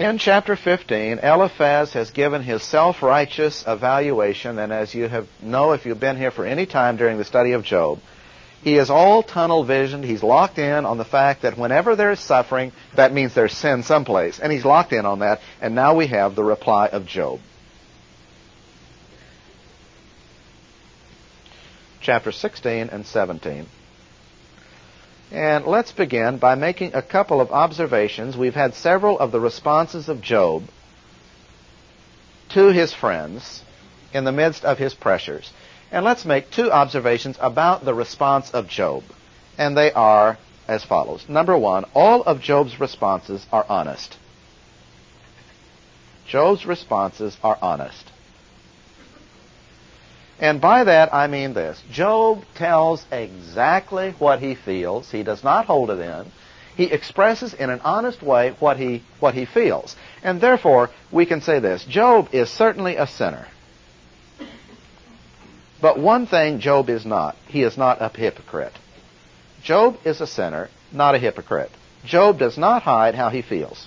In chapter 15, Eliphaz has given his self-righteous evaluation, and as you know if you've been here for any time during the study of Job, he is all tunnel visioned. He's locked in on the fact that whenever there is suffering, that means there's sin someplace. And he's locked in on that, and now we have the reply of Job. Chapter 16 and 17. And let's begin by making a couple of observations. We've had several of the responses of Job to his friends in the midst of his pressures. And let's make two observations about the response of Job. And they are as follows. Number one, all of Job's responses are honest. Job's responses are honest. And by that I mean this. Job tells exactly what he feels. He does not hold it in. He expresses in an honest way what he feels. And therefore, we can say this. Job is certainly a sinner. But one thing Job is not. He is not a hypocrite. Job is a sinner, not a hypocrite. Job does not hide how he feels.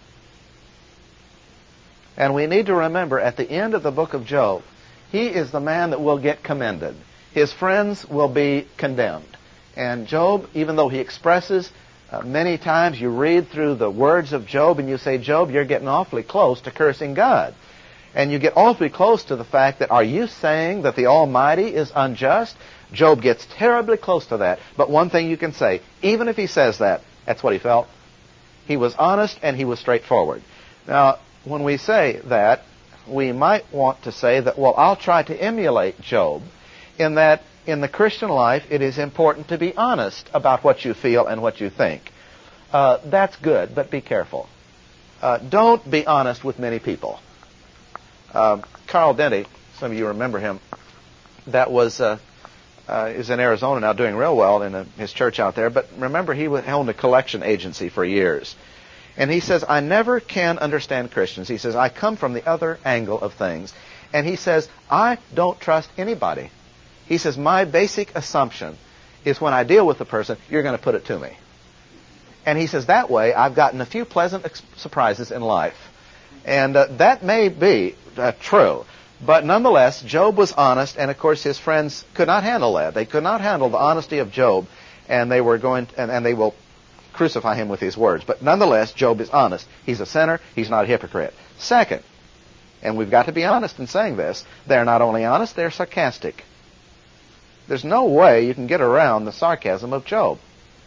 And we need to remember at the end of the book of Job, he is the man that will get commended. His friends will be condemned. And Job, even though he expresses, many times you read through the words of Job and you say, Job, you're getting awfully close to cursing God. And you get awfully close to the fact that, are you saying that the Almighty is unjust? Job gets terribly close to that. But one thing you can say, even if he says that, that's what he felt. He was honest and he was straightforward. Now, when we say that, we might want to say that, well, I'll try to emulate Job in that in the Christian life it is important to be honest about what you feel and what you think. That's good, but be careful. Don't be honest with many people. Carl Denty, some of you remember him, that was is in Arizona now doing real well in his church out there, but remember he owned a collection agency for years. And he says, I never can understand Christians. He says, I come from the other angle of things. And he says, I don't trust anybody. He says, my basic assumption is when I deal with a person, you're going to put it to me. And he says, that way, I've gotten a few pleasant surprises in life. And that may be true. But nonetheless, Job was honest, and of course his friends could not handle that. They could not handle the honesty of Job, and they were going, and they will crucify him with his words. But nonetheless, Job is honest. He's a sinner. He's not a hypocrite. Second, and we've got to be honest in saying this, they're not only honest, they're sarcastic. There's no way you can get around the sarcasm of Job,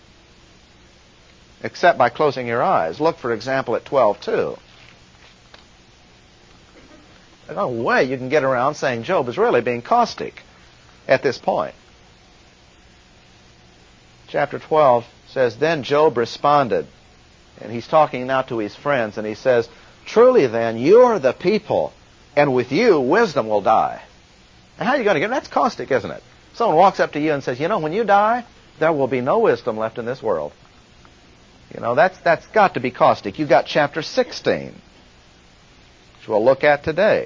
except by closing your eyes. Look, for example, at 12:2. There's no way you can get around saying Job is really being caustic at this point. Chapter 12 says, Then Job responded, and he's talking now to his friends, and he says, Truly then, you are the people, and with you wisdom will die. And how are you going to get it? That's caustic, isn't it? Someone walks up to you and says, you know, when you die, there will be no wisdom left in this world. You know, that's got to be caustic. You've got chapter 16, which we'll look at today.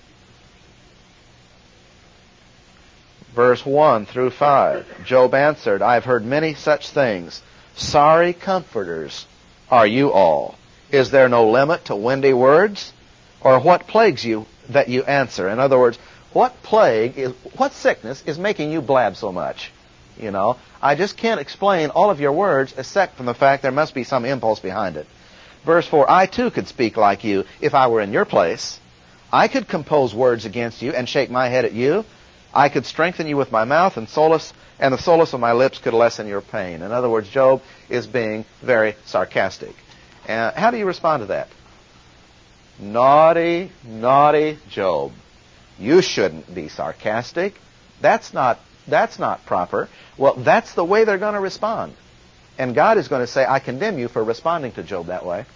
Verse 1 through 5. Job answered, I have heard many such things. Sorry comforters are you all. Is there no limit to windy words? Or what plagues you that you answer? In other words, what sickness is making you blab so much? You know, I just can't explain all of your words except from the fact there must be some impulse behind it. Verse 4, I too could speak like you if I were in your place. I could compose words against you and shake my head at you. I could strengthen you with my mouth, and the solace of my lips could lessen your pain. In other words, Job is being very sarcastic. How do you respond to that? Naughty, naughty Job. You shouldn't be sarcastic. That's not proper. Well, that's the way they're going to respond. And God is going to say, I condemn you for responding to Job that way.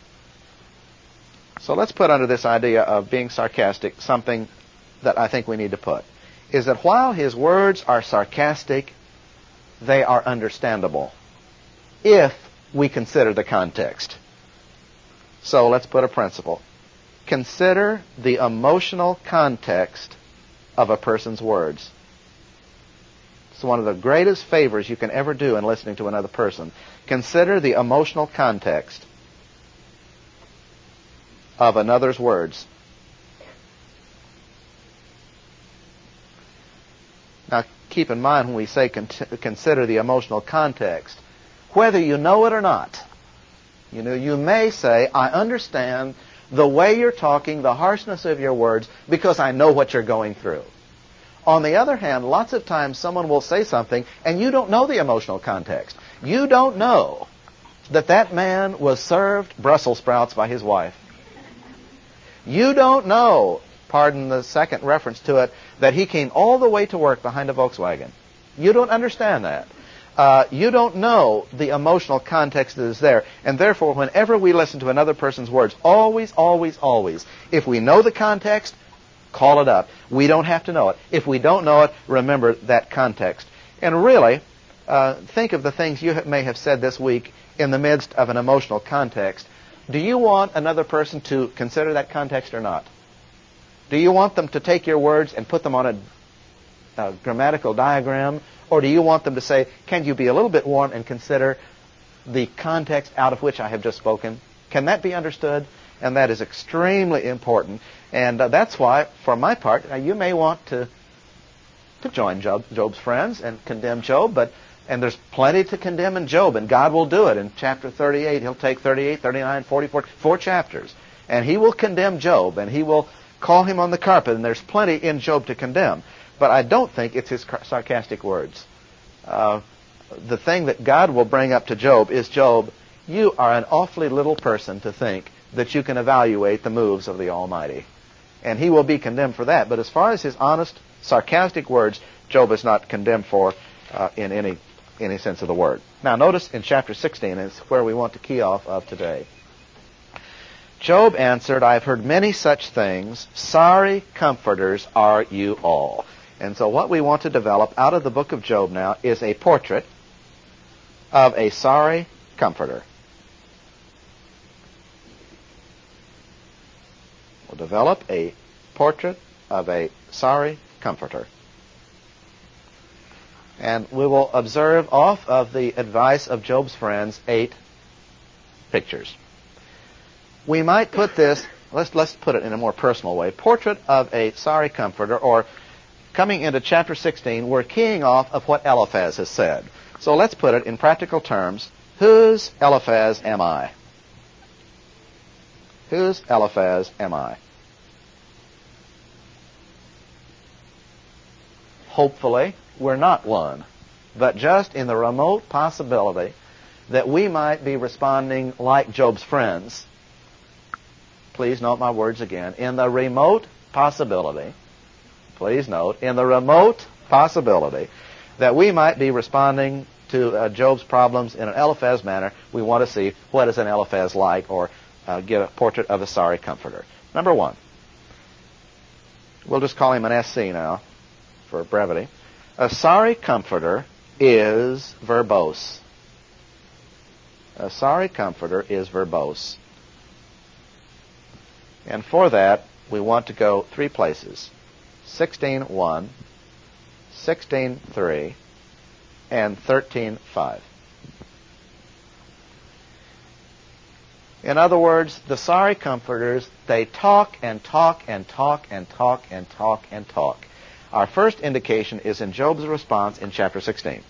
So let's put under this idea of being sarcastic something that I think we need to put. Is that while his words are sarcastic, they are understandable if we consider the context. So let's put a principle. Consider the emotional context of a person's words. It's one of the greatest favors you can ever do in listening to another person. Consider the emotional context. of another's words. Now, keep in mind when we say consider the emotional context, whether you know it or not. You may say, I understand the way you're talking, the harshness of your words, because I know what you're going through. On the other hand, lots of times someone will say something and you don't know the emotional context. You don't know that man was served Brussels sprouts by his wife. You don't know, pardon the second reference to it, that he came all the way to work behind a Volkswagen. You don't understand that. You don't know the emotional context that is there. And therefore, whenever we listen to another person's words, always, always, always, if we know the context, call it up. We don't have to know it. If we don't know it, remember that context. And really, think of the things you may have said this week in the midst of an emotional context. Do you want another person to consider that context or not? Do you want them to take your words and put them on a grammatical diagram? Or do you want them to say, can you be a little bit warm and consider the context out of which I have just spoken? Can that be understood? And that is extremely important. And that's why, for my part, you may want to join Job's friends and condemn Job, and there's plenty to condemn in Job, and God will do it. In chapter 38, he'll take 38, 39, 44, 4 chapters, and he will condemn Job, and he will call him on the carpet, and there's plenty in Job to condemn. But I don't think it's his sarcastic words. The thing that God will bring up to Job is, Job, you are an awfully little person to think that you can evaluate the moves of the Almighty. And he will be condemned for that. But as far as his honest, sarcastic words, Job is not condemned for in any sense of the word. Now notice in chapter 16, it's where we want to key off of today. Job answered, I have heard many such things. Sorry comforters are you all. And so what we want to develop out of the book of Job now is a portrait of a sorry comforter. We'll develop a portrait of a sorry comforter. And we will observe off of the advice of Job's friends 8 pictures. We might put this, let's put it in a more personal way, portrait of a sorry comforter, or coming into chapter 16, we're keying off of what Eliphaz has said. So let's put it in practical terms. Whose Eliphaz am I? Whose Eliphaz am I? Hopefully, we're not one, but just in the remote possibility that we might be responding like Job's friends. Please note my words again. In the remote possibility, please note, in the remote possibility that we might be responding to Job's problems in an Eliphaz manner, we want to see what is an Eliphaz like, or get a portrait of a sorry comforter. Number 1. We'll just call him an SC now, for brevity. A sorry comforter is verbose. A sorry comforter is verbose. And for that, we want to go 3 places. 16:1, 16:3, and 13:5. In other words, the sorry comforters, they talk and talk and talk and talk and talk and talk. Our first indication is in Job's response in chapter 16.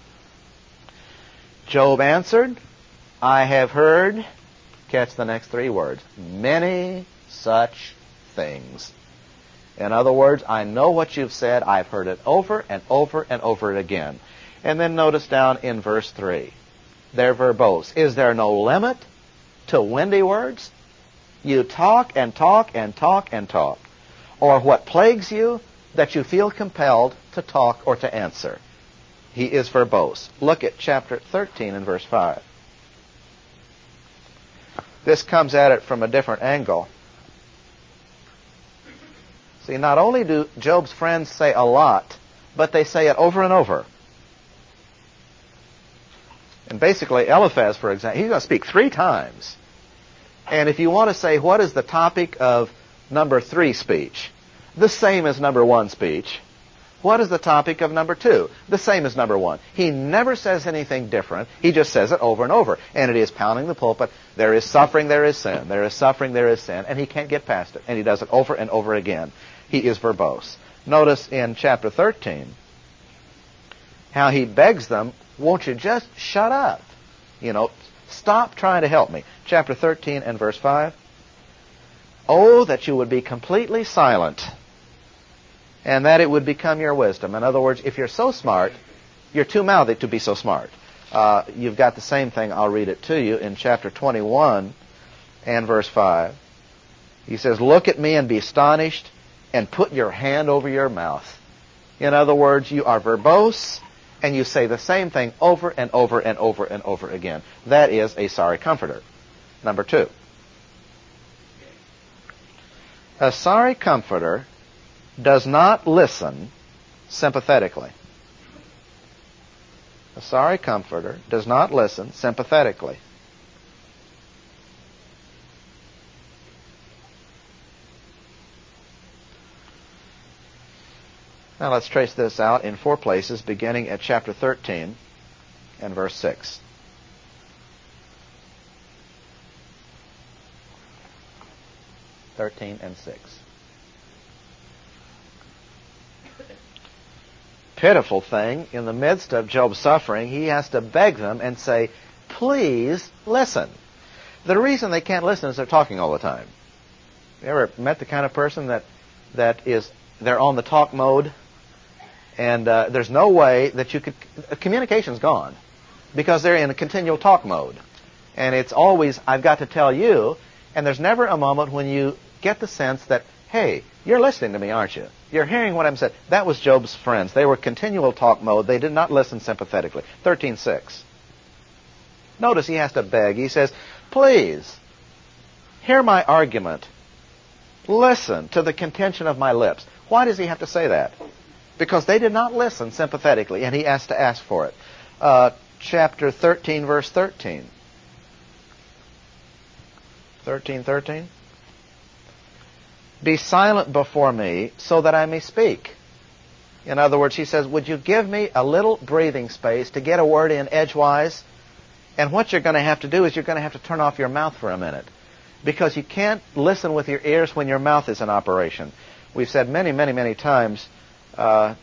Job answered, I have heard, catch the next 3 words, many such things. In other words, I know what you've said. I've heard it over and over and over again. And then notice down in verse 3. They're verbose. Is there no limit to windy words? You talk and talk and talk and talk. Or what plagues you that you feel compelled to talk or to answer? He is verbose. Look at chapter 13 and verse 5. This comes at it from a different angle. See, not only do Job's friends say a lot, but they say it over and over. And basically, Eliphaz, for example, he's going to speak 3 times. And if you want to say, what is the topic of number 3 speech? The same as number 1 speech. What is the topic of number 2? The same as number 1. He never says anything different. He just says it over and over. And it is pounding the pulpit. There is suffering, there is sin. There is suffering, there is sin. And he can't get past it. And he does it over and over again. He is verbose. Notice in chapter 13 how he begs them, won't you just shut up? Stop trying to help me. Chapter 13 and verse 5. Oh, that you would be completely silent, and that it would become your wisdom. In other words, if you're so smart, you're too mouthy to be so smart. You've got the same thing. I'll read it to you in chapter 21 and verse 5. He says, look at me and be astonished, and put your hand over your mouth. In other words, you are verbose, and you say the same thing over and over and over and over again. That is a sorry comforter. Number 2. A sorry comforter does not listen sympathetically. A sorry comforter does not listen sympathetically. Now let's trace this out in 4 places, beginning at chapter 13 and verse 6. and 6. Pitiful thing, in the midst of Job's suffering, he has to beg them and say, please listen. The reason they can't listen is they're talking all the time. You ever met the kind of person they're on the talk mode, and there's no way that you could, communication's gone, because they're in a continual talk mode. And it's always, I've got to tell you, and there's never a moment when you get the sense that, hey, you're listening to me, aren't you? You're hearing what I'm saying. That was Job's friends. They were continual talk mode. They did not listen sympathetically. 13:6. Notice he has to beg. He says, please, hear my argument. Listen to the contention of my lips. Why does he have to say that? Because they did not listen sympathetically, and he has to ask for it. Chapter 13, verse 13. 13:13. Be silent before me so that I may speak. In other words, he says, would you give me a little breathing space to get a word in edgewise? And what you're going to have to do is you're going to have to turn off your mouth for a minute, because you can't listen with your ears when your mouth is in operation. We've said many, many, many times, a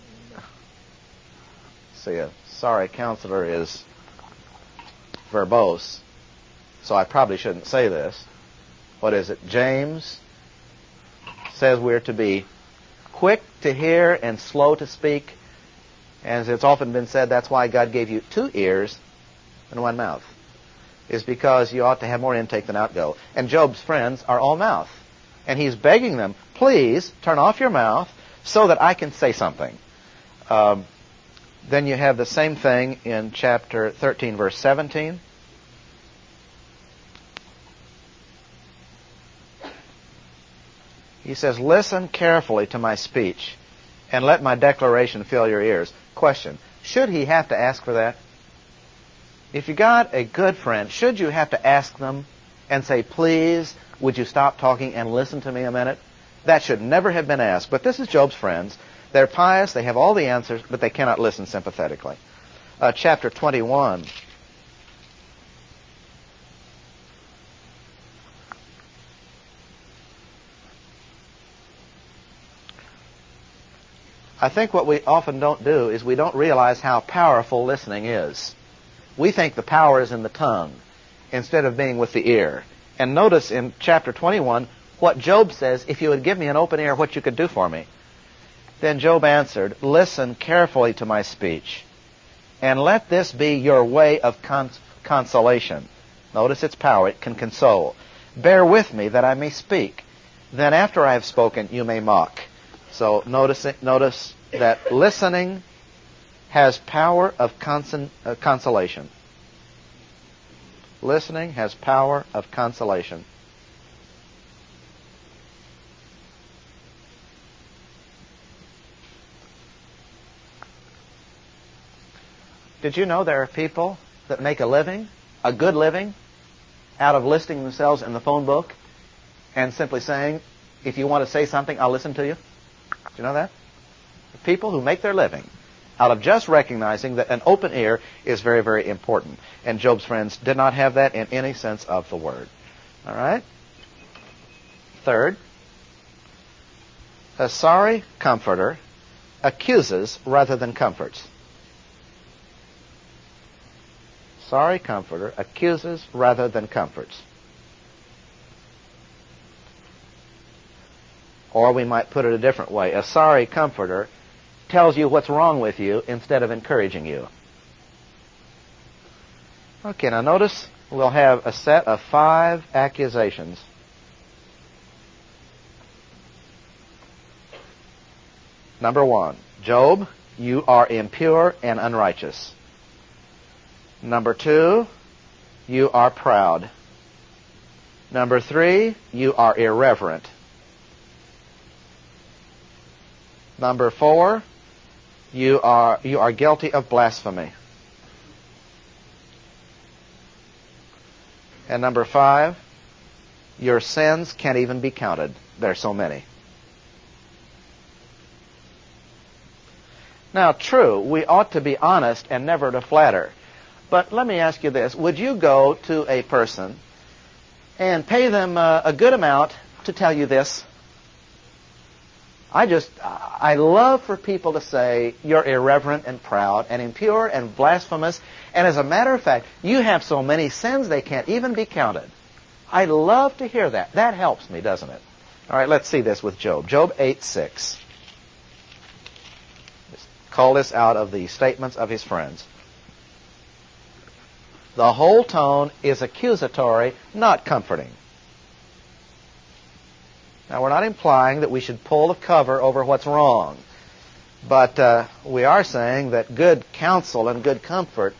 sorry counselor is verbose, so I probably shouldn't say this. What is it? James says we're to be quick to hear and slow to speak. As it's often been said, that's why God gave you 2 ears and 1 mouth, is because you ought to have more intake than outgo. And Job's friends are all mouth. And he's begging them, please turn off your mouth so that I can say something. Then you have the same thing in chapter 13, verse 17. He says, listen carefully to my speech and let my declaration fill your ears. Question, should he have to ask for that? If you got a good friend, should you have to ask them and say, please, would you stop talking and listen to me a minute? That should never have been asked. But this is Job's friends. They're pious, they have all the answers, but they cannot listen sympathetically. Chapter 21. I think what we often don't do is we don't realize how powerful listening is. We think the power is in the tongue instead of being with the ear. And notice in chapter 21 what Job says, if you would give me an open ear, what you could do for me. Then Job answered, listen carefully to my speech, and let this be your way of consolation. Notice its power, it can console. Bear with me that I may speak. Then after I have spoken, you may mock. So notice that listening has power of consolation. Listening has power of consolation. Did you know there are people that make a living, a good living, out of listing themselves in the phone book and simply saying, if you want to say something, I'll listen to you? Do you know that? People who make their living out of just recognizing that an open ear is very, very important. And Job's friends did not have that in any sense of the word. All right? Third, a sorry comforter accuses rather than comforts. Sorry comforter accuses rather than comforts. Or we might put it a different way. A sorry comforter tells you what's wrong with you instead of encouraging you. Okay, now notice we'll have a set of 5 accusations. Number 1, Job, you are impure and unrighteous. Number 2, you are proud. Number 3, you are irreverent. Number 4, you are guilty of blasphemy. And number 5, your sins can't even be counted. There are so many. Now, true, we ought to be honest and never to flatter. But let me ask you this. Would you go to a person and pay them a good amount to tell you this? I love for people to say, you're irreverent and proud and impure and blasphemous. And as a matter of fact, you have so many sins they can't even be counted. I love to hear that. That helps me, doesn't it? All right, let's see this with Job. Job 8:6. Just call this out of the statements of his friends. The whole tone is accusatory, not comforting. Now, we're not implying that we should pull the cover over what's wrong, but we are saying that good counsel and good comfort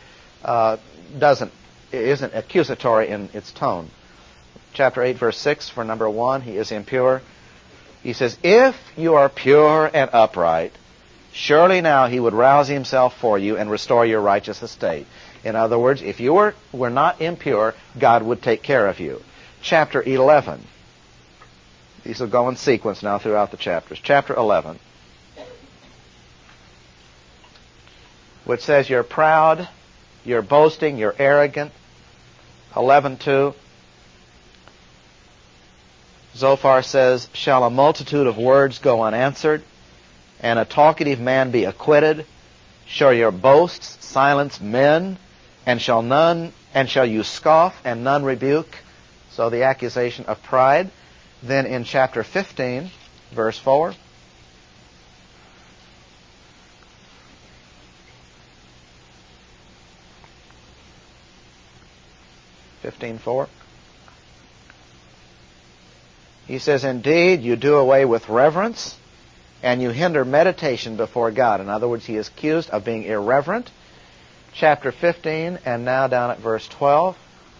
isn't accusatory in its tone. Chapter 8, verse 6, for number 1, he is impure. He says, if you are pure and upright, surely now he would rouse himself for you and restore your righteous estate. In other words, if you were not impure, God would take care of you. Chapter 11. These will go in sequence now throughout the chapters. Chapter 11, which says you're proud, you're boasting, you're arrogant. 11:2, Zophar says, shall a multitude of words go unanswered, and a talkative man be acquitted? Shall your boasts silence men, and shall you scoff and none rebuke? So the accusation of pride. Then in chapter 15, verse 4, he says, indeed, you do away with reverence, and you hinder meditation before God. In other words, he is accused of being irreverent. Chapter 15, and now down at verse 12.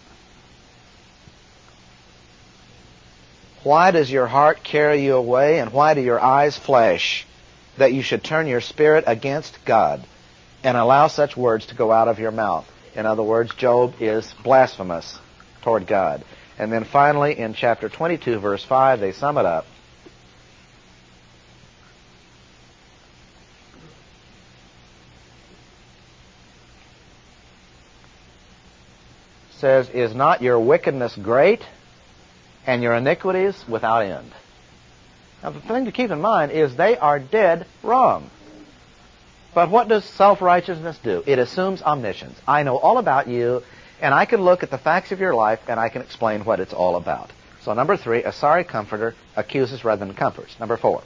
Why does your heart carry you away, and why do your eyes flash, that you should turn your spirit against God and allow such words to go out of your mouth? In other words, Job is blasphemous toward God. And then finally, in chapter 22, verse 5, they sum it up. It says, is not your wickedness great, and your iniquities without end? Now, the thing to keep in mind is they are dead wrong. But what does self-righteousness do? It assumes omniscience. I know all about you, and I can look at the facts of your life, and I can explain what it's all about. So number 3, a sorry comforter accuses rather than comforts. Number 4,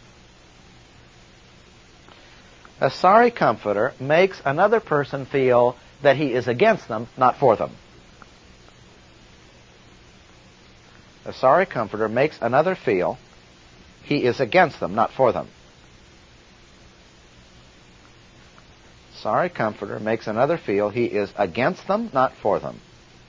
a sorry comforter makes another person feel that he is against them, not for them. A sorry comforter makes another feel he is against them, not for them. Sorry comforter makes another feel he is against them, not for them.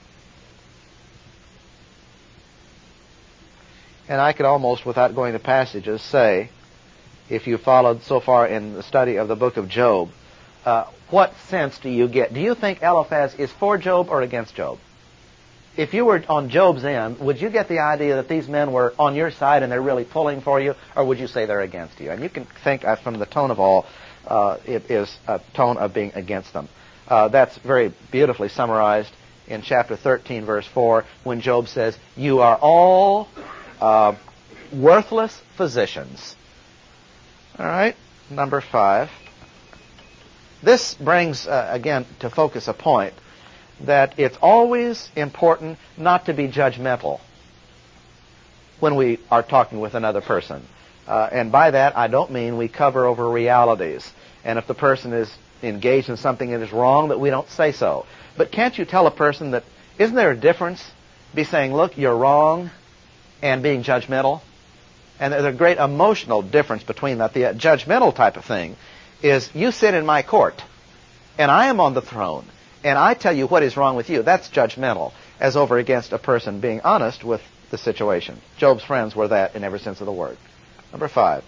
And I could almost, without going to passages, say, if you followed so far in the study of the book of Job, what sense do you get? Do you think Eliphaz is for Job or against Job? if you were on Job's end, would you get the idea that these men were on your side and they're really pulling for you, or would you say they're against you? And you can think from the tone of all, it is a tone of being against them. That's very beautifully summarized in chapter 13, verse 4, when Job says, "You are all worthless physicians." All right, number 5. This brings, again, to focus a point that it's always important not to be judgmental when we are talking with another person. And by that, I don't mean we cover over realities. And if the person is engaged in something that is wrong, that we don't say so. But can't you tell a person that, isn't there a difference be saying, look, you're wrong, and being judgmental? And there's a great emotional difference between that. The judgmental type of thing is, you sit in my court, and I am on the throne, and I tell you what is wrong with you. That's judgmental, as over against a person being honest with the situation. Job's friends were that in every sense of the word. Number 5.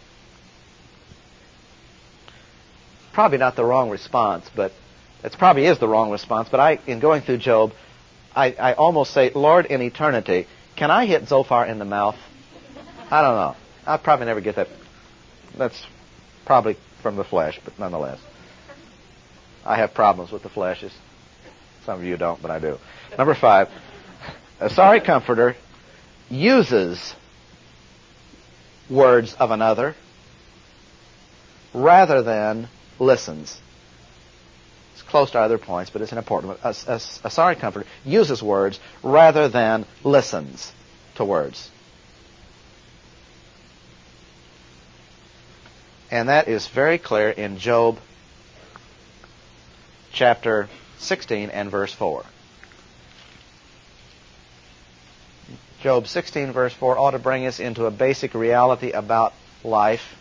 Probably not the wrong response, but it probably is the wrong response. But in going through Job, I almost say, Lord, in eternity, can I hit Zophar in the mouth? I don't know. I'll probably never get that. That's probably from the flesh, but nonetheless. I have problems with the flesh. Some of you don't, but I do. Number 5, a sorry comforter uses words of another rather than listens. It's close to other points, but it's an important one. A sorry comforter uses words rather than listens to words. And that is very clear in Job chapter 16 and verse 4. Job 16 verse 4 ought to bring us into a basic reality about life.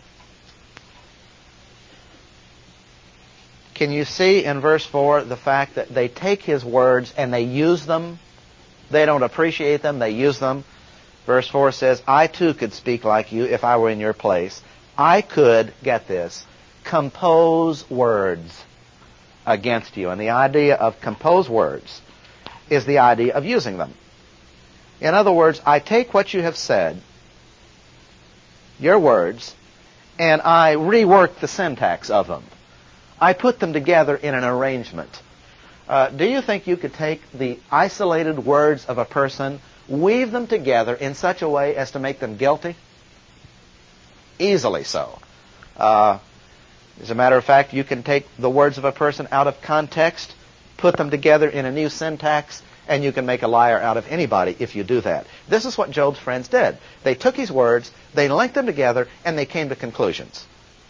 Can you see in verse 4 the fact that they take his words and they use them? They don't appreciate them, they use them. Verse 4 says, I too could speak like you if I were in your place. I could, get this, compose words against you. And the idea of compose words is the idea of using them. In other words, I take what you have said, your words, and I rework the syntax of them. I put them together in an arrangement. Do you think you could take the isolated words of a person, weave them together in such a way as to make them guilty? Easily so. As a matter of fact, you can take the words of a person out of context, put them together in a new syntax, and you can make a liar out of anybody if you do that. This is what Job's friends did. They took his words, they linked them together, and they came to conclusions.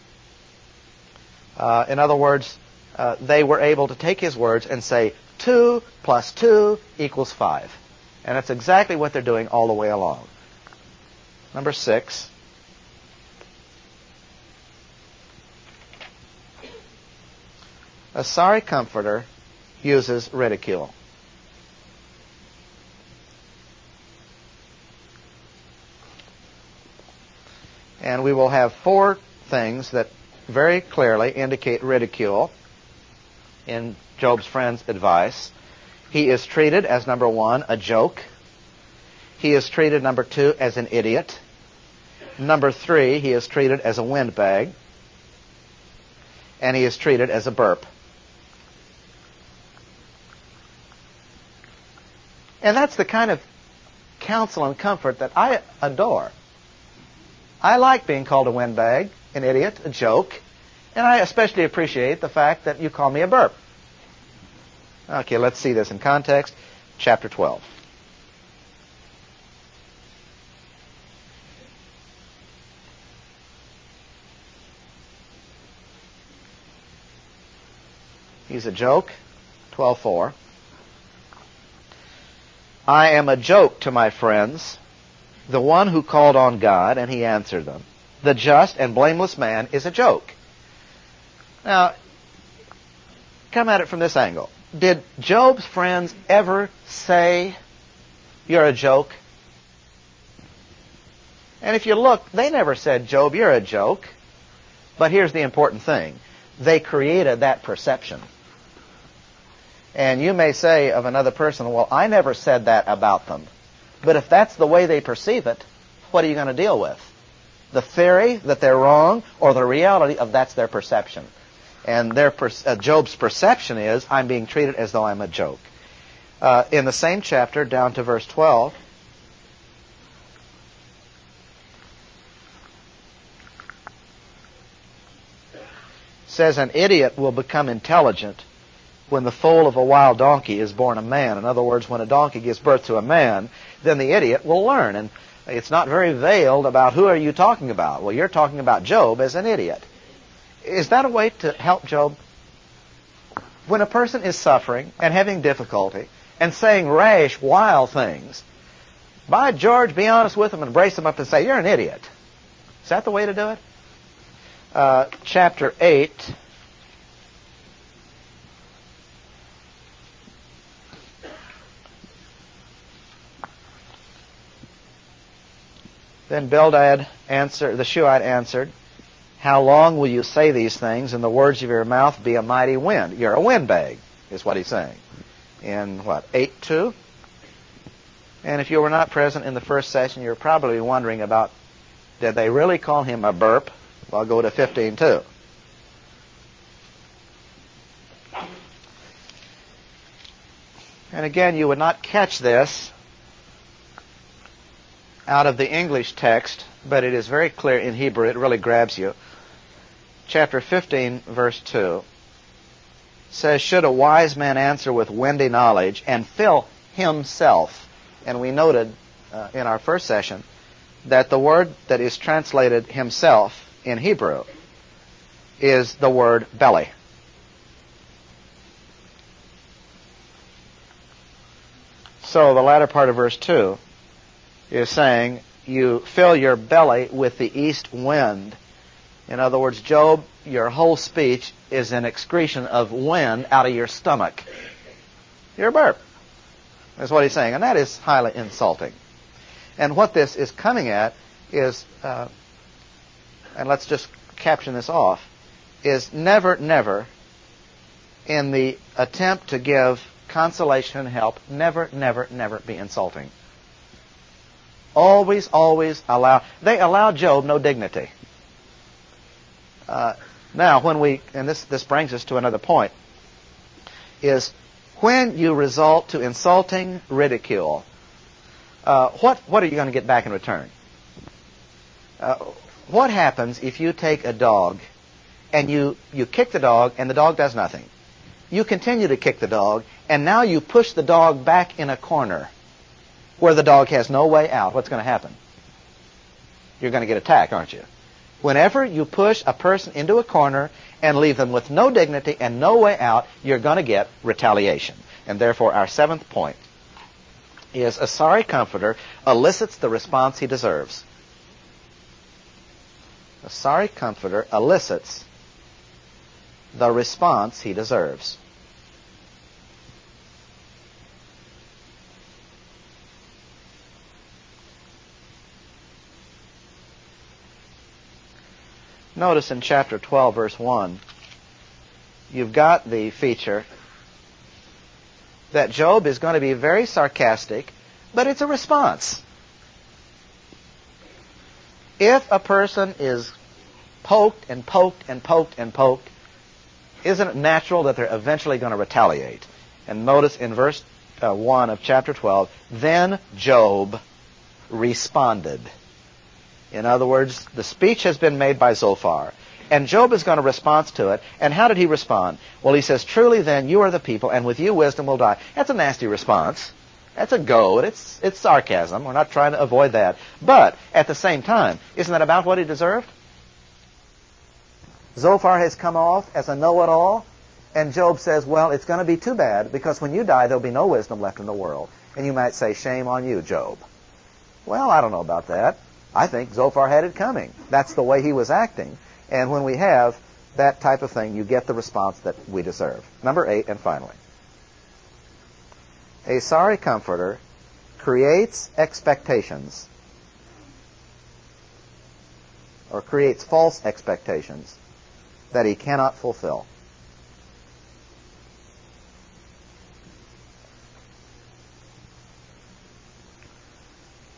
In other words, they were able to take his words and say, 2 plus 2 equals 5. And that's exactly what they're doing all the way along. Number 6. A sorry comforter uses ridicule. And we will have 4 things that very clearly indicate ridicule in Job's friend's advice. He is treated as, number 1, a joke. He is treated, number 2, as an idiot. Number 3, he is treated as a windbag. And he is treated as a burp. And that's the kind of counsel and comfort that I adore. I like being called a windbag, an idiot, a joke, and I especially appreciate the fact that you call me a burp. Okay, let's see this in context. Chapter 12. He's a joke. 12:4. I am a joke to my friends, the one who called on God, and he answered them. The just and blameless man is a joke. Now, come at it from this angle. Did Job's friends ever say, you're a joke? And if you look, they never said, Job, you're a joke. But here's the important thing. They created that perception. And you may say of another person, well, I never said that about them. But if that's the way they perceive it, what are you going to deal with? The theory that they're wrong, or the reality of that's their perception? And Job's perception is, I'm being treated as though I'm a joke. In the same chapter, down to verse 12, says, an idiot will become intelligent when the foal of a wild donkey is born a man. In other words, when a donkey gives birth to a man, then the idiot will learn. And it's not very veiled about who are you talking about. Well, you're talking about Job as an idiot. Is that a way to help Job? When a person is suffering and having difficulty and saying rash, wild things, by George, be honest with them and brace them up and say, you're an idiot. Is that the way to do it? Chapter 8. Then Bildad answered, the Shuhite answered, how long will you say these things, and the words of your mouth be a mighty wind? You're a windbag, is what he's saying. In what, 8:2? And if you were not present in the first session, you're probably wondering about, did they really call him a burp? Well, go to 15:2. And again, you would not catch this out of the English text, but it is very clear in Hebrew. It really grabs you. Chapter 15, verse 2 says, should a wise man answer with windy knowledge and fill himself? And we noted in our first session that the word that is translated himself in Hebrew is the word belly. So the latter part of verse 2 is saying, you fill your belly with the east wind. In other words, Job, your whole speech is an excretion of wind out of your stomach. You're a burp. That's what he's saying. And that is highly insulting. And what this is coming at is, and let's just caption this off, is never, never, in the attempt to give consolation and help, never, never, never be insulting. Always, always they allow Job no dignity. Now, when and this brings us to another point, is when you resort to insulting ridicule, what are you going to get back in return? What happens if you take a dog and you kick the dog and the dog does nothing? You continue to kick the dog, and now you push the dog back in a corner where the dog has no way out. What's going to happen? You're going to get attacked, aren't you? Whenever you push a person into a corner and leave them with no dignity and no way out, you're going to get retaliation. And therefore, our seventh point is a sorry comforter elicits the response he deserves. A sorry comforter elicits the response he deserves. Notice in chapter 12, verse 1, you've got the feature that Job is going to be very sarcastic, but it's a response. If a person is poked and poked and poked and poked, isn't it natural that they're eventually going to retaliate? And notice in verse 1 of chapter 12, then Job responded. In other words, the speech has been made by Zophar, and Job is going to respond to it. And how did he respond? Well, he says, truly then you are the people, and with you wisdom will die. That's a nasty response. That's a goad. It's sarcasm. We're not trying to avoid that. But at the same time, isn't that about what he deserved? Zophar has come off as a know-it-all, and Job says, well, it's going to be too bad, because when you die, there'll be no wisdom left in the world. And you might say, shame on you, Job. Well, I don't know about that. I think Zophar had it coming. That's the way he was acting. And when we have that type of thing, you get the response that we deserve. Number 8, and finally. A sorry comforter creates expectations, or creates false expectations that he cannot fulfill.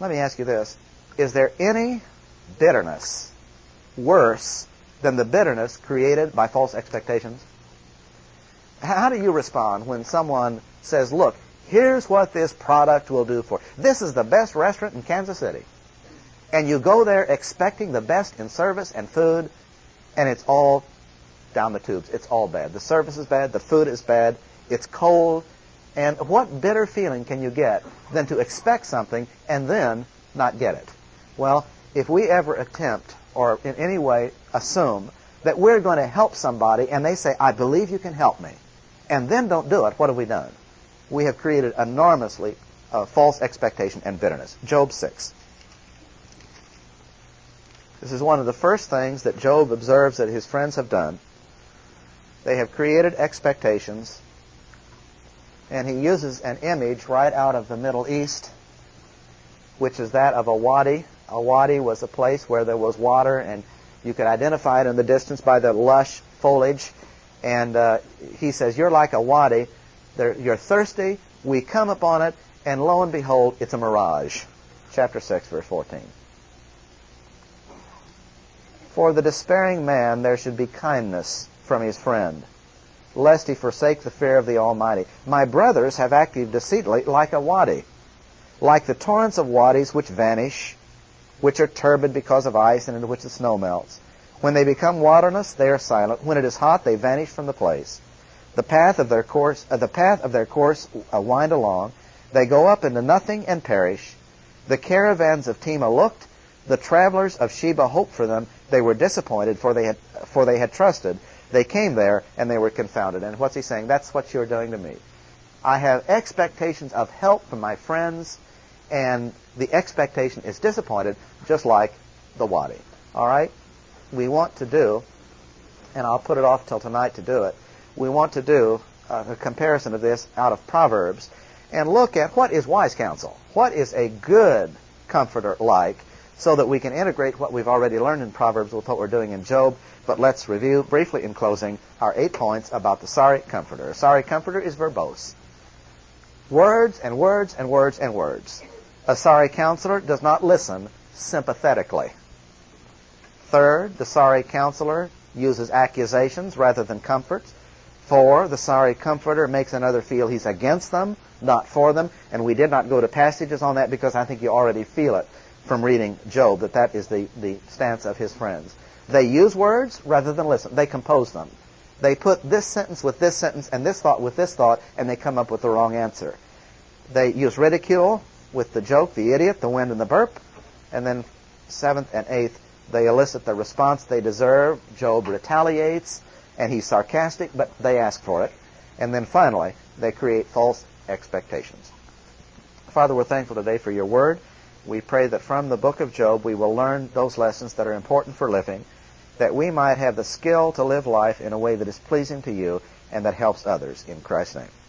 Let me ask you this. Is there any bitterness worse than the bitterness created by false expectations? How do you respond when someone says, look, here's what this product will do for you. This is the best restaurant in Kansas City. And you go there expecting the best in service and food, and it's all down the tubes. It's all bad. The service is bad. The food is bad. It's cold. And what bitter feeling can you get than to expect something and then not get it? Well, if we ever attempt or in any way assume that we're going to help somebody and they say, I believe you can help me, and then don't do it, what have we done? We have created enormously false expectation and bitterness. Job 6. This is one of the first things that Job observes that his friends have done. They have created expectations, and he uses an image right out of the Middle East, which is that of a wadi. A wadi was a place where there was water, and you could identify it in the distance by the lush foliage. And he says, you're like a wadi. You're thirsty. We come upon it, and lo and behold, it's a mirage. Chapter 6, verse 14. For the despairing man there should be kindness from his friend, lest he forsake the fear of the Almighty. My brothers have acted deceitfully like a wadi, like the torrents of wadis which vanish, which are turbid because of ice and into which the snow melts. When they become waterless, they are silent. When it is hot, they vanish from the place. The path of their course wind along. They go up into nothing and perish. The caravans of Tema looked. The travelers of Sheba hoped for them. They were disappointed, for they had trusted. They came there, and they were confounded. And what's he saying? That's what you're doing to me. I have expectations of help from my friends, and the expectation is disappointed, just like the wadi. All right? We want to do, and I'll put it off till tonight to do it, we want to do a comparison of this out of Proverbs and look at what is wise counsel. What is a good comforter like, so that we can integrate what we've already learned in Proverbs with what we're doing in Job. But let's review briefly in closing our 8 points about the sorry comforter. A sorry comforter is verbose. Words and words and words and words. A sorry counselor does not listen sympathetically. Third, the sorry counselor uses accusations rather than comforts. 4, the sorry comforter makes another feel he's against them, not for them. And we did not go to passages on that because I think you already feel it from reading Job, that is the stance of his friends. They use words rather than listen. They compose them. They put this sentence with this sentence and this thought with this thought, and they come up with the wrong answer. They use ridicule with the joke, the idiot, the wind, and the burp. And then 7th and 8th, they elicit the response they deserve. Job retaliates, and he's sarcastic, but they ask for it. And then finally, they create false expectations. Father, we're thankful today for your word. We pray that from the book of Job we will learn those lessons that are important for living, that we might have the skill to live life in a way that is pleasing to you and that helps others. In Christ's name.